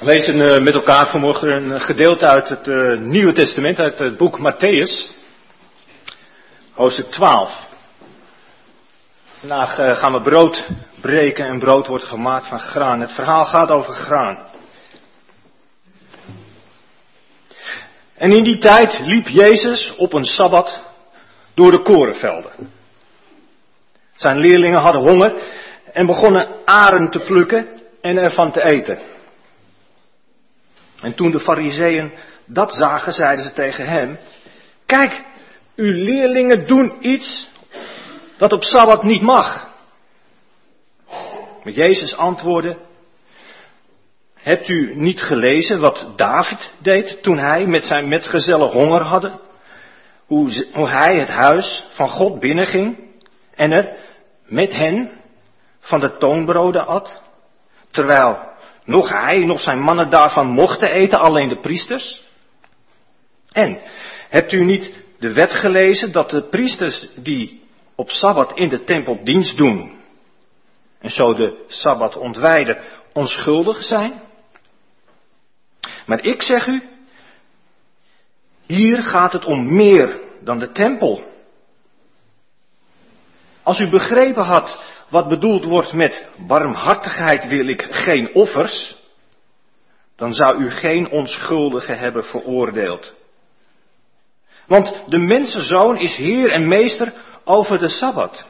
We lezen met elkaar vanmorgen een gedeelte uit het Nieuwe Testament, uit het boek Mattheüs, hoofdstuk 12. Vandaag gaan we brood breken en brood wordt gemaakt van graan. Het verhaal gaat over graan. En in die tijd liep Jezus op een sabbat door de korenvelden. Zijn leerlingen hadden honger en begonnen aren te plukken en ervan te eten. En toen de Farizeeën dat zagen, zeiden ze tegen hem: kijk, uw leerlingen doen iets dat op Sabbat niet mag. Maar Jezus antwoordde: hebt u niet gelezen wat David deed toen hij met zijn metgezellen honger hadden? Hoe hij het huis van God binnenging en er met hen van de toonbroden at, terwijl nog hij, nog zijn mannen daarvan mochten eten, alleen de priesters? En hebt u niet de wet gelezen dat de priesters die op Sabbat in de tempel dienst doen en zo de Sabbat ontwijden, onschuldig zijn? Maar ik zeg u, hier gaat het om meer dan de tempel. Als u begrepen had wat bedoeld wordt met barmhartigheid wil ik geen offers, dan zou u geen onschuldige hebben veroordeeld. Want de mensenzoon is heer en meester over de Sabbat.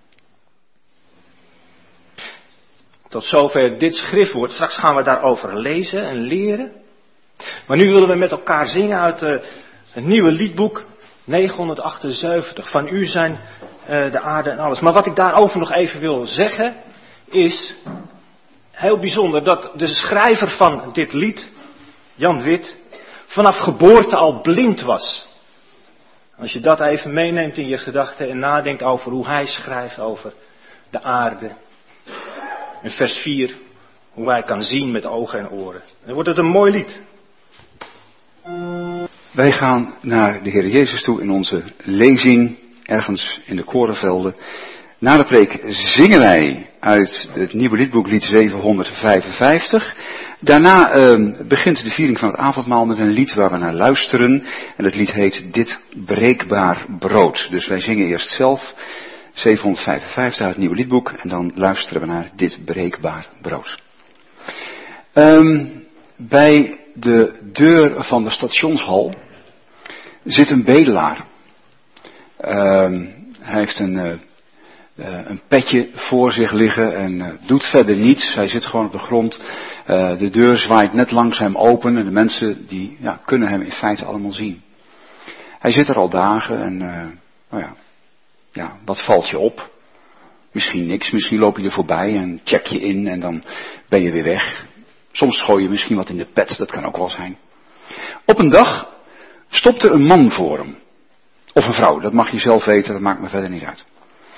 Tot zover dit schriftwoord. Straks gaan we daarover lezen en leren. Maar nu willen we met elkaar zingen uit het nieuwe liedboek 978. Van u zijn de aarde en alles. Maar wat ik daarover nog even wil zeggen is heel bijzonder dat de schrijver van dit lied, Jan Wit, vanaf geboorte al blind was. Als je dat even meeneemt in je gedachten en nadenkt over hoe hij schrijft over de aarde. In vers 4, hoe hij kan zien met ogen en oren. Dan wordt het een mooi lied. Wij gaan naar de Heer Jezus toe in onze lezing, ergens in de korenvelden. Na de preek zingen wij uit het nieuwe liedboek, lied 755. Daarna begint de viering van het avondmaal met een lied waar we naar luisteren. En het lied heet Dit breekbaar brood. Dus wij zingen eerst zelf 755 uit het nieuwe liedboek en dan luisteren we naar Dit breekbaar brood. Bij de deur van de stationshal zit een bedelaar. Hij heeft een petje voor zich liggen en doet verder niets. Hij zit gewoon op de grond. De deur zwaait net langzaam open en de mensen die kunnen hem in feite allemaal zien. Hij zit er al dagen en wat valt je op? Misschien niks, misschien loop je er voorbij en check je in en dan ben je weer weg. Soms gooi je misschien wat in de pet, dat kan ook wel zijn. Op een dag stopte een man voor hem. Of een vrouw, dat mag je zelf weten, dat maakt me verder niet uit.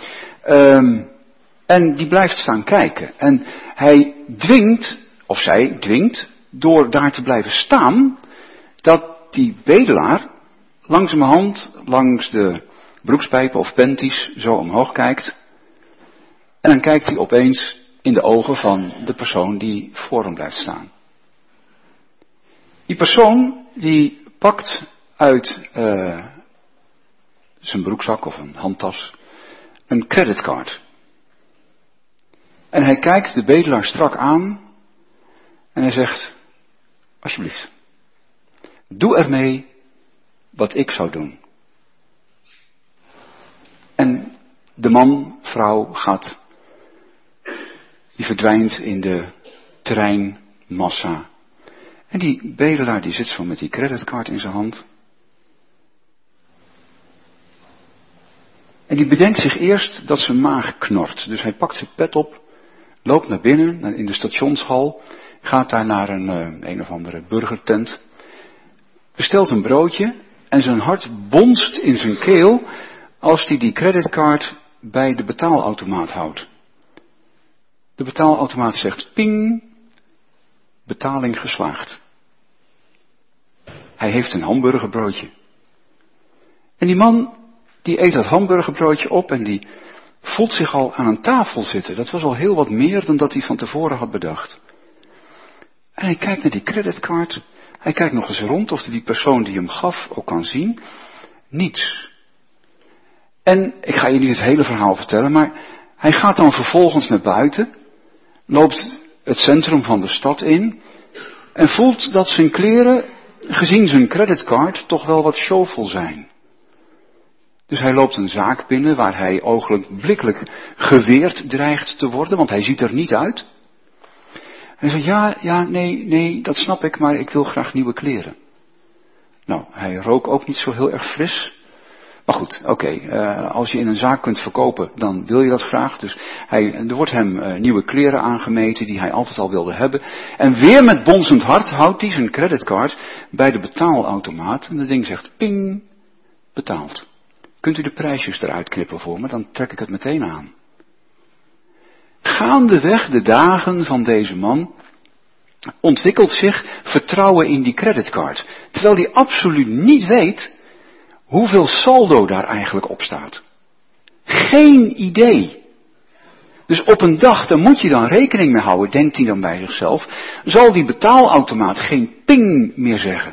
En die blijft staan kijken. En hij dwingt, of zij dwingt, door daar te blijven staan, dat die bedelaar langzamerhand langs de broekspijpen of panties zo omhoog kijkt. En dan kijkt hij opeens in de ogen van de persoon die voor hem blijft staan. Die persoon die pakt uit zijn broekzak of een handtas een creditcard. En hij kijkt de bedelaar strak aan en hij zegt: alsjeblieft, doe ermee wat ik zou doen. En de man, vrouw die verdwijnt in de treinmassa. En die bedelaar die zit zo met die creditcard in zijn hand. En die bedenkt zich eerst dat zijn maag knort. Dus hij pakt zijn pet op, loopt naar binnen in de stationshal, gaat daar naar een of andere burgertent, bestelt een broodje en zijn hart bonst in zijn keel als hij die creditcard bij de betaalautomaat houdt. De betaalautomaat zegt ping, betaling geslaagd. Hij heeft een hamburgerbroodje. En die man die eet dat hamburgerbroodje op en die voelt zich al aan een tafel zitten. Dat was al heel wat meer dan dat hij van tevoren had bedacht. En hij kijkt naar die creditcard. Hij kijkt nog eens rond of die persoon die hem gaf ook kan zien. Niets. En ik ga je niet het hele verhaal vertellen, maar hij gaat dan vervolgens naar buiten, loopt het centrum van de stad in en voelt dat zijn kleren, gezien zijn creditcard, toch wel wat showvol zijn. Dus hij loopt een zaak binnen waar hij ogenblikkelijk geweerd dreigt te worden, want hij ziet er niet uit. En hij zegt, nee, dat snap ik, maar ik wil graag nieuwe kleren. Nou, hij rook ook niet zo heel erg fris. Maar goed, oké, als je in een zaak kunt verkopen, dan wil je dat graag. Dus er wordt hem nieuwe kleren aangemeten die hij altijd al wilde hebben. En weer met bonzend hart houdt hij zijn creditcard bij de betaalautomaat. En dat ding zegt, ping, betaald. Kunt u de prijsjes eruit knippen voor me, dan trek ik het meteen aan. Gaandeweg de dagen van deze man ontwikkelt zich vertrouwen in die creditcard. Terwijl hij absoluut niet weet hoeveel saldo daar eigenlijk op staat. Geen idee. Dus op een dag, daar moet je dan rekening mee houden, denkt hij dan bij zichzelf, zal die betaalautomaat geen ping meer zeggen.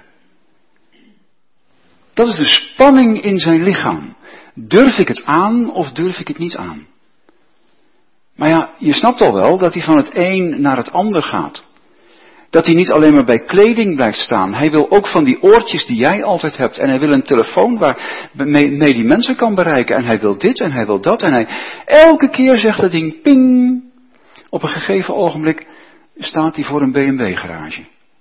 Dat is de spanning in zijn lichaam. Durf ik het aan of durf ik het niet aan? Maar ja, je snapt al wel dat hij van het een naar het ander gaat. Dat hij niet alleen maar bij kleding blijft staan. Hij wil ook van die oortjes die jij altijd hebt. En hij wil een telefoon waarmee die mensen kan bereiken. En hij wil dit en hij wil dat. En hij elke keer zegt dat ding ping. Op een gegeven ogenblik staat hij voor een BMW garage.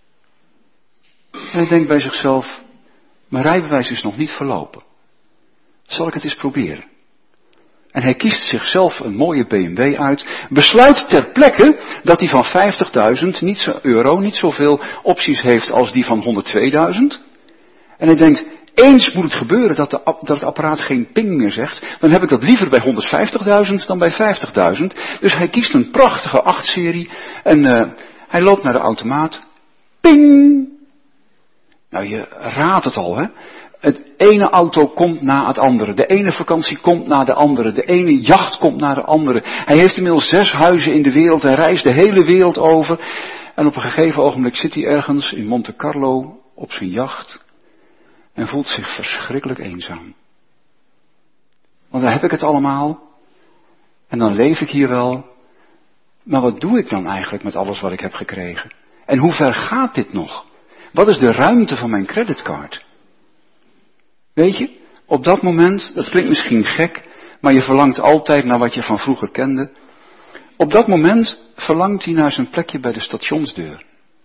En hij denkt bij zichzelf, mijn rijbewijs is nog niet verlopen. Zal ik het eens proberen? En hij kiest zichzelf een mooie BMW uit, besluit ter plekke dat hij van 50.000 euro niet zoveel opties heeft als die van 102.000. En hij denkt, eens moet het gebeuren dat het apparaat geen ping meer zegt, dan heb ik dat liever bij 150.000 dan bij 50.000. Dus hij kiest een prachtige 8-serie en hij loopt naar de automaat. Ping! Nou, je raadt het al, hè? Het ene auto komt na het andere. De ene vakantie komt na de andere. De ene jacht komt na de andere. Hij heeft inmiddels 6 huizen in de wereld. Hij reist de hele wereld over. En op een gegeven ogenblik zit hij ergens in Monte Carlo op zijn jacht. En voelt zich verschrikkelijk eenzaam. Want dan heb ik het allemaal. En dan leef ik hier wel. Maar wat doe ik dan eigenlijk met alles wat ik heb gekregen? En hoe ver gaat dit nog? Wat is de ruimte van mijn creditcard? Weet je, op dat moment, dat klinkt misschien gek, maar je verlangt altijd naar wat je van vroeger kende. Op dat moment verlangt hij naar zijn plekje bij de stationsdeur.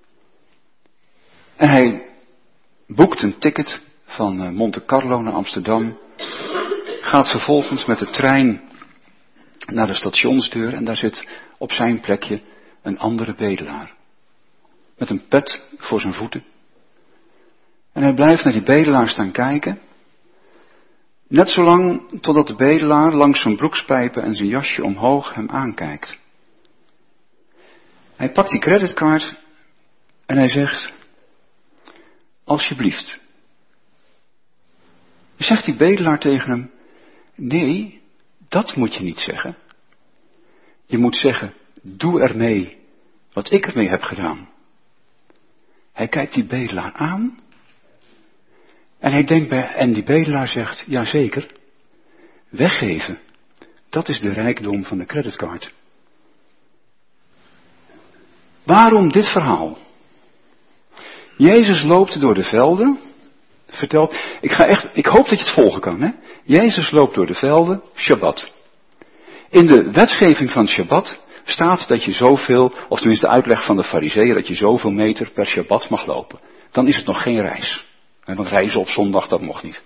En hij boekt een ticket van Monte Carlo naar Amsterdam, gaat vervolgens met de trein naar de stationsdeur en daar zit op zijn plekje een andere bedelaar. Met een pet voor zijn voeten. En hij blijft naar die bedelaar staan kijken. Net zolang totdat de bedelaar langs zijn broekspijpen en zijn jasje omhoog hem aankijkt. Hij pakt die creditcard en hij zegt, alsjeblieft. Zegt die bedelaar tegen hem, nee, dat moet je niet zeggen. Je moet zeggen, doe ermee wat ik ermee heb gedaan. Hij kijkt die bedelaar aan. En hij denkt en die bedelaar zegt, jazeker, weggeven, dat is de rijkdom van de creditcard. Waarom dit verhaal? Jezus loopt door de velden, vertelt, ik hoop dat je het volgen kan, hè? Jezus loopt door de velden, Shabbat. In de wetgeving van Shabbat staat dat je zoveel, of tenminste de uitleg van de Farizeeën, dat je zoveel meter per Shabbat mag lopen. Dan is het nog geen reis. Want reizen op zondag, dat mocht niet.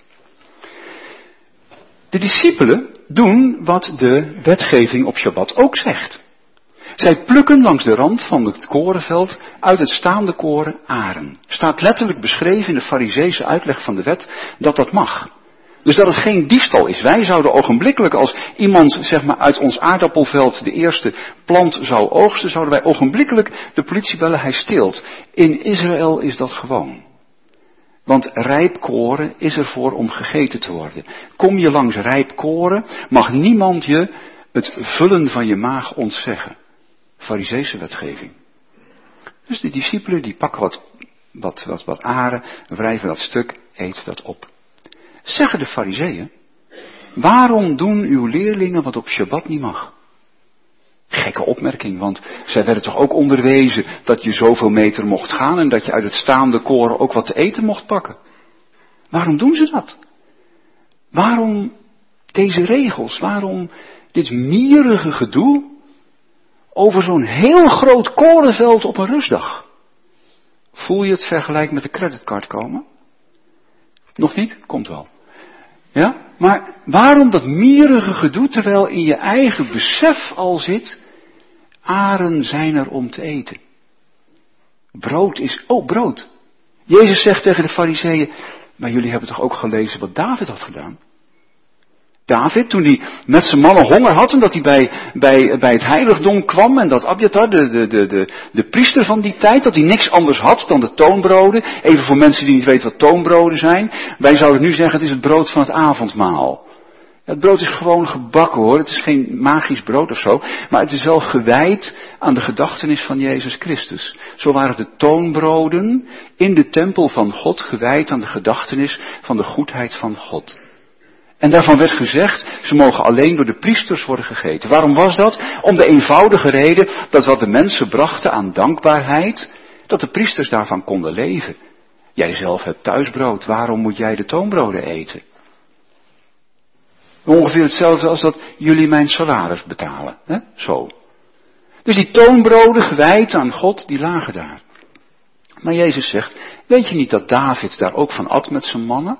De discipelen doen wat de wetgeving op Shabbat ook zegt. Zij plukken langs de rand van het korenveld uit het staande koren aren. Staat letterlijk beschreven in de Farizeese uitleg van de wet dat dat mag. Dus dat het geen diefstal is. Wij zouden ogenblikkelijk, als iemand zeg maar uit ons aardappelveld de eerste plant zou oogsten, zouden wij ogenblikkelijk de politie bellen, hij steelt. In Israël is dat gewoon. Want rijp koren is ervoor om gegeten te worden. Kom je langs rijp koren, mag niemand je het vullen van je maag ontzeggen. Farizeese wetgeving. Dus de discipelen die pakken wat aren, wrijven dat stuk, eten dat op. Zeggen de farizeeën, waarom doen uw leerlingen wat op Shabbat niet mag? Gekke opmerking, want zij werden toch ook onderwezen dat je zoveel meter mocht gaan en dat je uit het staande koren ook wat te eten mocht pakken. Waarom doen ze dat? Waarom deze regels? Waarom dit mierige gedoe over zo'n heel groot korenveld op een rustdag? Voel je het vergelijk met de creditcard komen? Nog niet? Komt wel. Ja? Maar waarom dat mierige gedoe terwijl in je eigen besef al zit, aren zijn er om te eten. Brood is, brood. Jezus zegt tegen de farizeeën, maar jullie hebben toch ook gelezen wat David had gedaan? David, toen hij met zijn mannen honger had en dat hij bij het heiligdom kwam en dat Abjatar, de priester van die tijd, dat hij niks anders had dan de toonbroden. Even voor mensen die niet weten wat toonbroden zijn. Wij zouden nu zeggen, het is het brood van het avondmaal. Ja, het brood is gewoon gebakken hoor, het is geen magisch brood of zo, maar het is wel gewijd aan de gedachtenis van Jezus Christus. Zo waren de toonbroden in de tempel van God gewijd aan de gedachtenis van de goedheid van God. En daarvan werd gezegd, ze mogen alleen door de priesters worden gegeten. Waarom was dat? Om de eenvoudige reden dat wat de mensen brachten aan dankbaarheid, dat de priesters daarvan konden leven. Jij zelf hebt thuisbrood, waarom moet jij de toonbroden eten? Ongeveer hetzelfde als dat jullie mijn salaris betalen. Hè? Zo. Dus die toonbroden gewijd aan God, die lagen daar. Maar Jezus zegt, weet je niet dat David daar ook van at met zijn mannen?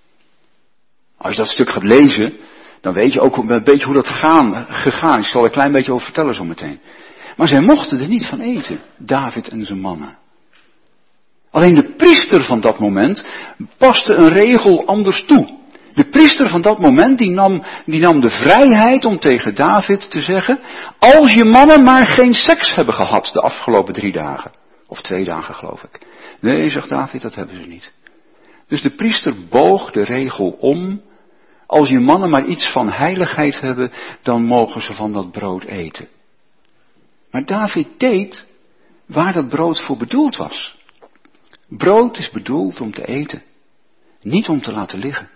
Als je dat stuk gaat lezen, dan weet je ook een beetje hoe dat gegaan is. Ik zal er een klein beetje over vertellen zo meteen. Maar zij mochten er niet van eten, David en zijn mannen. Alleen de priester van dat moment paste een regel anders toe. De priester van dat moment, die nam de vrijheid om tegen David te zeggen, als je mannen maar geen seks hebben gehad de afgelopen 3 dagen. Of 2 dagen geloof ik. Nee, zegt David, dat hebben ze niet. Dus de priester boog de regel om, als je mannen maar iets van heiligheid hebben, dan mogen ze van dat brood eten. Maar David deed waar dat brood voor bedoeld was. Brood is bedoeld om te eten, niet om te laten liggen.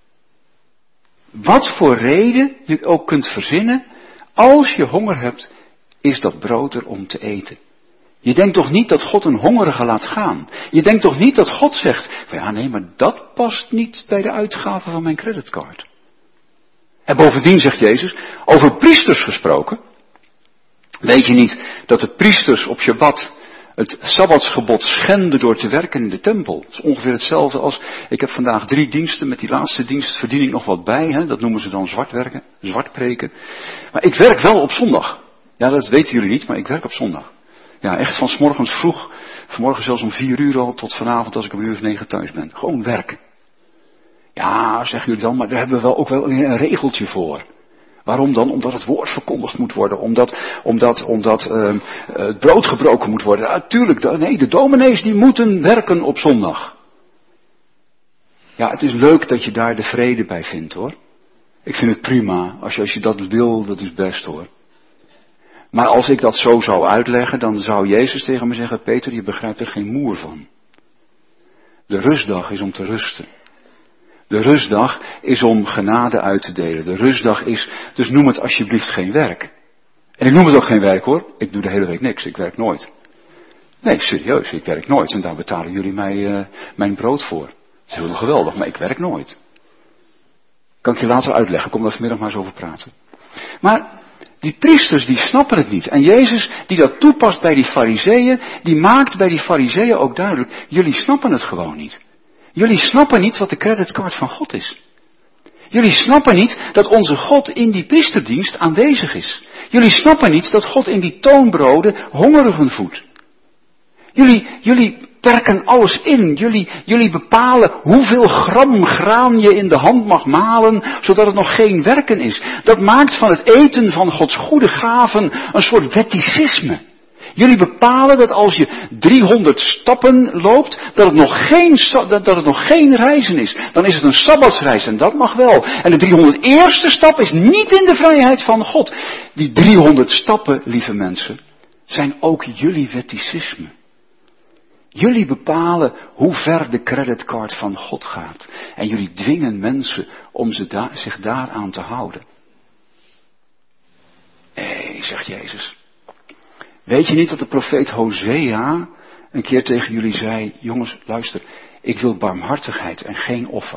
Wat voor reden je ook kunt verzinnen, als je honger hebt, is dat brood er om te eten. Je denkt toch niet dat God een hongerige laat gaan? Je denkt toch niet dat God zegt, ja nee, maar dat past niet bij de uitgaven van mijn creditcard. En bovendien zegt Jezus, over priesters gesproken, weet je niet dat de priesters op Shabbat het Sabbatsgebod schenden door te werken in de tempel? Dat is ongeveer hetzelfde als, ik heb vandaag 3 diensten, met die laatste dienst verdien ik nog wat bij, hè? Dat noemen ze dan zwart werken, zwart preken. Maar ik werk wel op zondag. Ja, dat weten jullie niet, maar ik werk op zondag. Ja, echt van 's morgens vroeg, vanmorgen zelfs om 4 uur al, tot vanavond als ik om 9 thuis ben. Gewoon werken. Ja, zeggen jullie dan, maar daar hebben we wel ook wel een regeltje voor. Waarom dan? Omdat het woord verkondigd moet worden. Omdat het brood gebroken moet worden. Natuurlijk, nee, de dominees die moeten werken op zondag. Ja, het is leuk dat je daar de vrede bij vindt hoor. Ik vind het prima. Als je dat wil, dat is best hoor. Maar als ik dat zo zou uitleggen, dan zou Jezus tegen me zeggen, Peter, je begrijpt er geen moer van. De rustdag is om te rusten. De rustdag is om genade uit te delen. De rustdag is, dus noem het alsjeblieft geen werk. En ik noem het ook geen werk hoor. Ik doe de hele week niks, ik werk nooit. Nee, serieus, ik werk nooit. En daar betalen jullie mij mijn brood voor. Het is heel geweldig, maar ik werk nooit. Kan ik je later uitleggen, kom daar vanmiddag maar eens over praten. Maar die priesters die snappen het niet. En Jezus die dat toepast bij die farizeeën, die maakt bij die farizeeën ook duidelijk, jullie snappen het gewoon niet. Jullie snappen niet wat de creditcard van God is. Jullie snappen niet dat onze God in die priesterdienst aanwezig is. Jullie snappen niet dat God in die toonbroden hongerigen voedt. Jullie perken alles in. Jullie bepalen hoeveel gram graan je in de hand mag malen, zodat het nog geen werken is. Dat maakt van het eten van Gods goede gaven een soort wetticisme. Jullie bepalen dat als je 300 stappen loopt, dat het nog geen reizen is. Dan is het een sabbatsreis en dat mag wel. En de 301ste stap is niet in de vrijheid van God. Die 300 stappen, lieve mensen, zijn ook jullie wetticisme. Jullie bepalen hoe ver de creditcard van God gaat. En jullie dwingen mensen om zich daaraan te houden. Nee, zegt Jezus. Weet je niet dat de profeet Hosea een keer tegen jullie zei, jongens, luister, ik wil barmhartigheid en geen offer.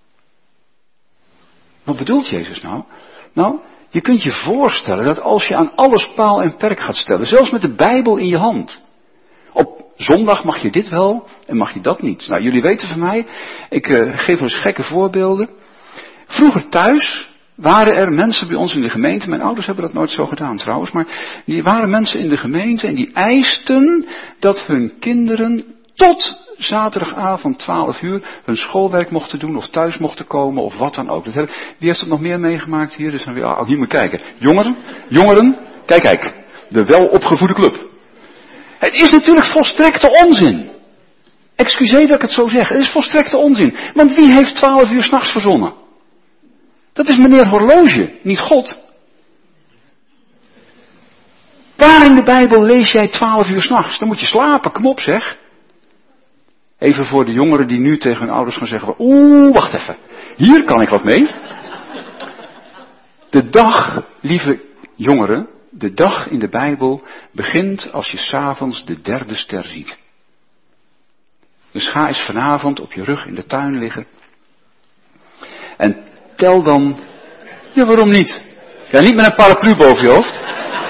Wat bedoelt Jezus nou? Nou, je kunt je voorstellen dat als je aan alles paal en perk gaat stellen, zelfs met de Bijbel in je hand. Op zondag mag je dit wel en mag je dat niet. Nou, jullie weten van mij, ik geef wel eens gekke voorbeelden. Vroeger thuis waren er mensen bij ons in de gemeente, mijn ouders hebben dat nooit zo gedaan trouwens, maar die waren mensen in de gemeente en die eisten dat hun kinderen tot zaterdagavond 12 uur hun schoolwerk mochten doen of thuis mochten komen of wat dan ook. Wie heeft het nog meer meegemaakt hier? Dus dan weer, hier moet kijken. Jongeren, kijk, de welopgevoede club. Het is natuurlijk volstrekte onzin. Excuseer dat ik het zo zeg, het is volstrekte onzin. Want wie heeft 12 uur 's nachts verzonnen? Dat is meneer Horloge, niet God. Waar in de Bijbel lees jij 12 uur 's nachts? Dan moet je slapen, kom op zeg. Even voor de jongeren die nu tegen hun ouders gaan zeggen, wacht even, hier kan ik wat mee. De dag, lieve jongeren, de dag in de Bijbel begint als je 's avonds de derde ster ziet. Dus ga eens vanavond op je rug in de tuin liggen. En tel dan, ja waarom niet? Ja, niet met een paraplu boven je hoofd.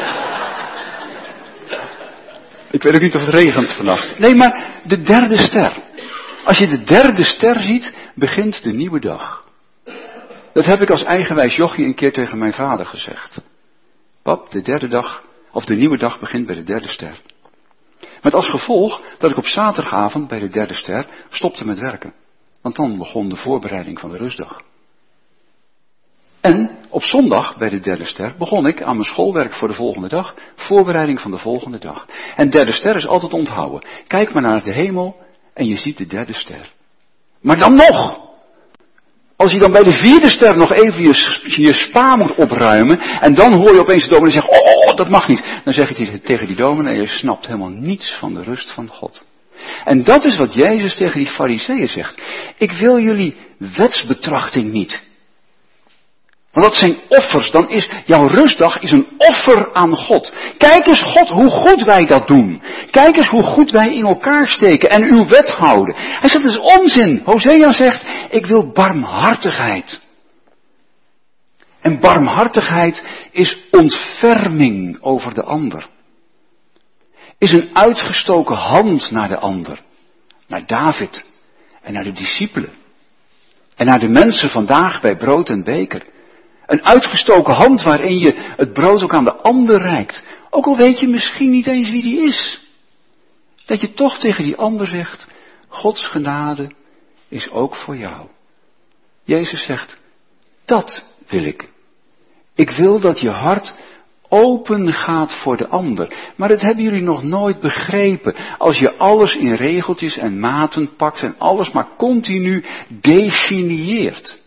Ik weet ook niet of het regent vannacht. Nee, maar de derde ster. Als je de derde ster ziet, begint de nieuwe dag. Dat heb ik als eigenwijs jochie een keer tegen mijn vader gezegd. Pap, de derde dag, of de nieuwe dag begint bij de derde ster. Met als gevolg dat ik op zaterdagavond bij de derde ster stopte met werken. Want dan begon de voorbereiding van de rustdag. En op zondag bij de derde ster begon ik aan mijn schoolwerk voor de volgende dag, voorbereiding van de volgende dag. En derde ster is altijd onthouden. Kijk maar naar de hemel en je ziet de derde ster. Maar dan nog! Als je dan bij de vierde ster nog even je spa moet opruimen, en dan hoor je opeens de dominee zeggen, oh, dat mag niet. Dan zeg je tegen die dominee, je snapt helemaal niets van de rust van God. En dat is wat Jezus tegen die fariseeën zegt. Ik wil jullie wetsbetrachting niet. Want dat zijn offers, dan is jouw rustdag is een offer aan God. Kijk eens God, hoe goed wij dat doen. Kijk eens hoe goed wij in elkaar steken en uw wet houden. Hij zegt, dat is onzin. Hosea zegt, ik wil barmhartigheid. En barmhartigheid is ontferming over de ander. Is een uitgestoken hand naar de ander. Naar David en naar de discipelen. En naar de mensen vandaag bij brood en beker. Een uitgestoken hand waarin je het brood ook aan de ander reikt. Ook al weet je misschien niet eens wie die is. Dat je toch tegen die ander zegt, Gods genade is ook voor jou. Jezus zegt, dat wil ik. Ik wil dat je hart open gaat voor de ander. Maar dat hebben jullie nog nooit begrepen. Als je alles in regeltjes en maten pakt en alles maar continu definieert.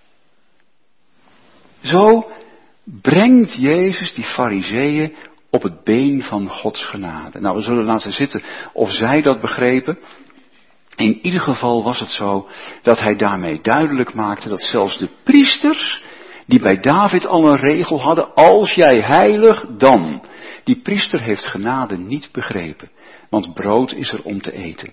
Zo brengt Jezus die fariseeën op het been van Gods genade. Nou, we zullen laten zitten of zij dat begrepen. In ieder geval was het zo dat hij daarmee duidelijk maakte dat zelfs de priesters, die bij David al een regel hadden, als jij heilig, dan. Die priester heeft niet begrepen, want brood is er om te eten.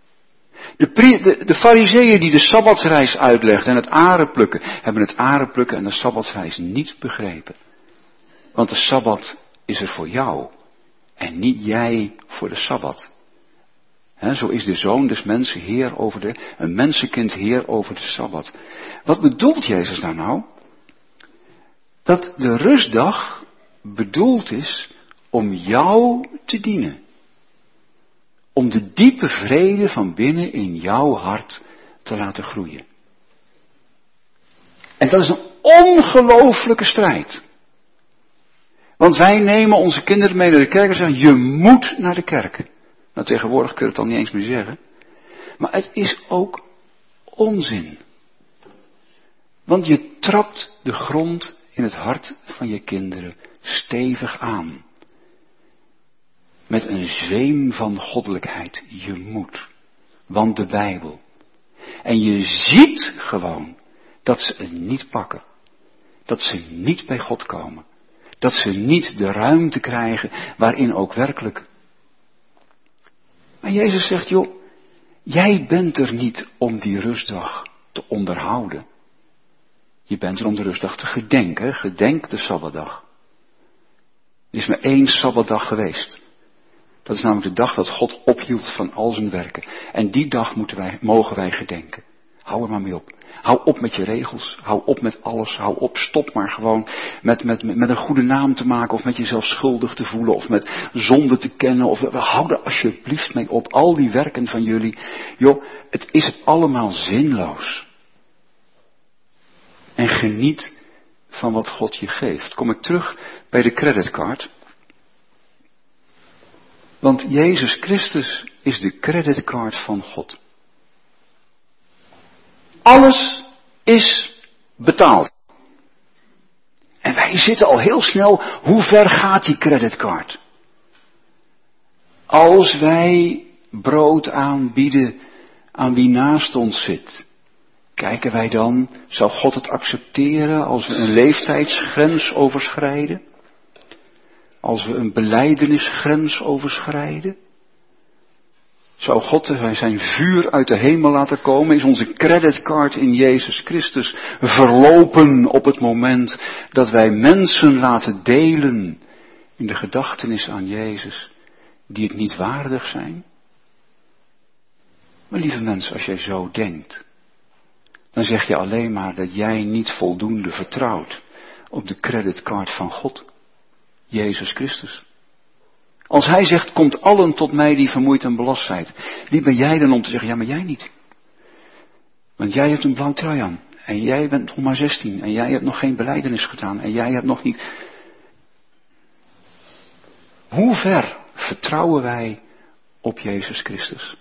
De fariseeën die de sabbatsreis uitlegden en het arenplukken, hebben het arenplukken en de sabbatsreis niet begrepen. Want de sabbat is er voor jou en niet jij voor de sabbat. Zo is de zoon des mensen heer over een mensenkind heer over de sabbat. Wat bedoelt Jezus daar nou? Dat de rustdag bedoeld is om jou te dienen. Om de diepe vrede van binnen in jouw hart te laten groeien. En dat is een ongelooflijke strijd. Want wij nemen onze kinderen mee naar de kerk en zeggen, je moet naar de kerk. Nou, tegenwoordig kun je het al niet eens meer zeggen. Maar het is ook onzin. Want je trapt de grond in het hart van je kinderen stevig aan. met een zweem van goddelijkheid. Je moet. Want de Bijbel. En je ziet gewoon dat ze het niet pakken. Dat ze niet bij God komen. Dat ze niet de ruimte krijgen waarin ook werkelijk. Maar Jezus zegt, joh, jij bent er niet om die rustdag te onderhouden. Je bent er om de rustdag te gedenken. Gedenk de Sabbatdag. Er is maar 1 Sabbatdag geweest. Dat is namelijk de dag dat God ophield van al zijn werken. En die dag mogen wij gedenken. Hou er maar mee op. Hou op met je regels. Hou op met alles. Hou op. Stop maar gewoon met een goede naam te maken. Of met jezelf schuldig te voelen. Of met zonde te kennen. Hou er alsjeblieft mee op. Al die werken van jullie. Joh, het is allemaal zinloos. En geniet van wat God je geeft. Kom ik terug bij de creditcard. Want Jezus Christus is de creditcard van God. Alles is betaald. En wij zitten al heel snel, hoe ver gaat die creditcard? Als wij brood aanbieden aan wie naast ons zit, kijken wij dan, zou God het accepteren als we een leeftijdsgrens overschrijden? Als we een belijdenisgrens overschrijden? Zou God zijn vuur uit de hemel laten komen? Is onze creditcard in Jezus Christus verlopen op het moment dat wij mensen laten delen in de gedachtenis aan Jezus, die het niet waardig zijn? Maar lieve mensen, als jij zo denkt, dan zeg je alleen maar dat jij niet voldoende vertrouwt op de creditcard van God, Jezus Christus. Als hij zegt, komt allen tot mij die vermoeid en belast zijn. Wie ben jij dan om te zeggen, ja maar jij niet. Want jij hebt een blauw trui aan. En jij bent nog maar 16. En jij hebt nog geen belijdenis gedaan. En jij hebt nog niet. Hoe ver vertrouwen wij op Jezus Christus?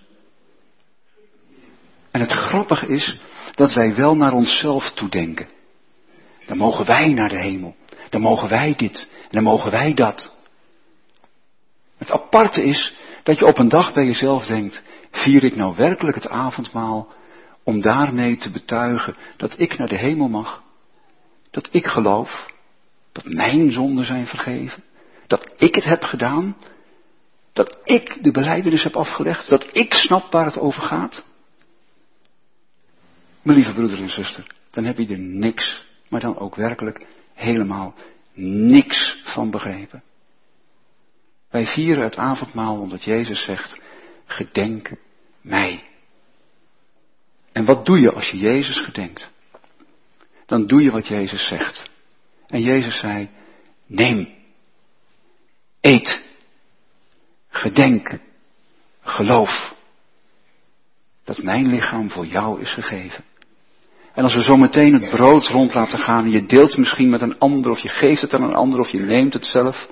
En het grappige is dat wij wel naar onszelf toedenken. Dan mogen wij naar de hemel. Dan mogen wij dit. En dan mogen wij dat. Het aparte is dat je op een dag bij jezelf denkt, vier ik nou werkelijk het avondmaal om daarmee te betuigen dat ik naar de hemel mag? Dat ik geloof dat mijn zonden zijn vergeven? Dat ik het heb gedaan? Dat ik de belijdenis heb afgelegd? Dat ik snap waar het over gaat? Mijn lieve broeder en zuster, dan heb je er niks, maar dan ook werkelijk helemaal niks van begrepen. Wij vieren het avondmaal omdat Jezus zegt, gedenk mij. En wat doe je als je Jezus gedenkt? Dan doe je wat Jezus zegt. En Jezus zei, neem, eet, gedenk, geloof, dat mijn lichaam voor jou is gegeven. En als we zo meteen het brood rond laten gaan en je deelt misschien met een ander, of je geeft het aan een ander, of je neemt het zelf.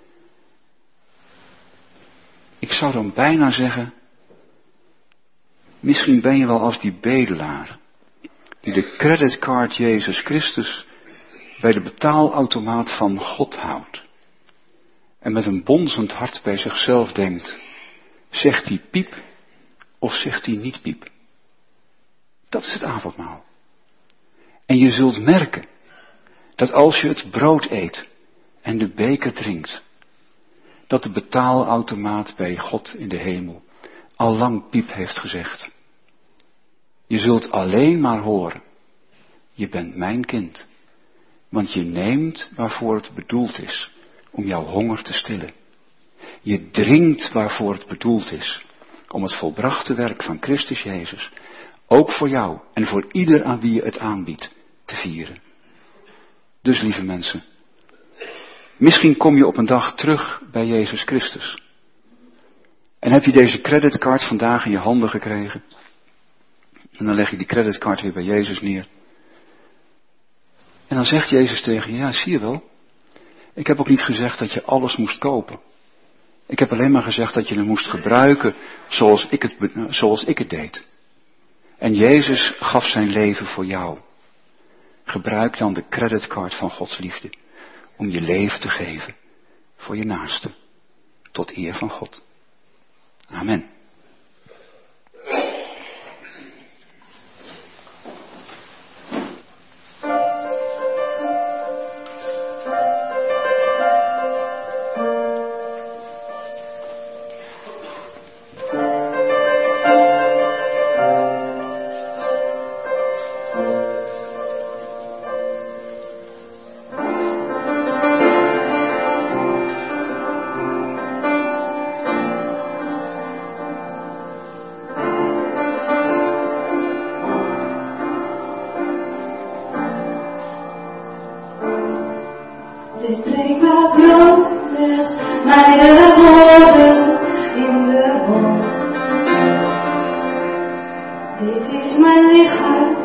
Ik zou dan bijna zeggen, misschien ben je wel als die bedelaar, die de creditcard Jezus Christus bij de betaalautomaat van God houdt. En met een bonzend hart bij zichzelf denkt, zegt hij piep of zegt hij niet piep? Dat is het avondmaal. En je zult merken dat als je het brood eet en de beker drinkt, dat de betaalautomaat bij God in de hemel al lang piep heeft gezegd. Je zult alleen maar horen, je bent mijn kind, want je neemt waarvoor het bedoeld is om jouw honger te stillen. Je drinkt waarvoor het bedoeld is om het volbrachte werk van Christus Jezus ook voor jou en voor ieder aan wie je het aanbiedt te vieren. Dus lieve mensen, misschien kom je op een dag terug bij Jezus Christus. En heb je deze creditcard vandaag in je handen gekregen. En dan leg je die creditcard weer bij Jezus neer. En dan zegt Jezus tegen je, ja zie je wel. Ik heb ook niet gezegd dat je alles moest kopen. Ik heb alleen maar gezegd dat je het moest gebruiken zoals ik het deed. En Jezus gaf zijn leven voor jou. Gebruik dan de creditcard van Gods liefde om je leven te geven voor je naaste. tot eer van God. Amen. Dit brengt mij brood weg, mijn woorden in de mond. Dit is mijn lichaam.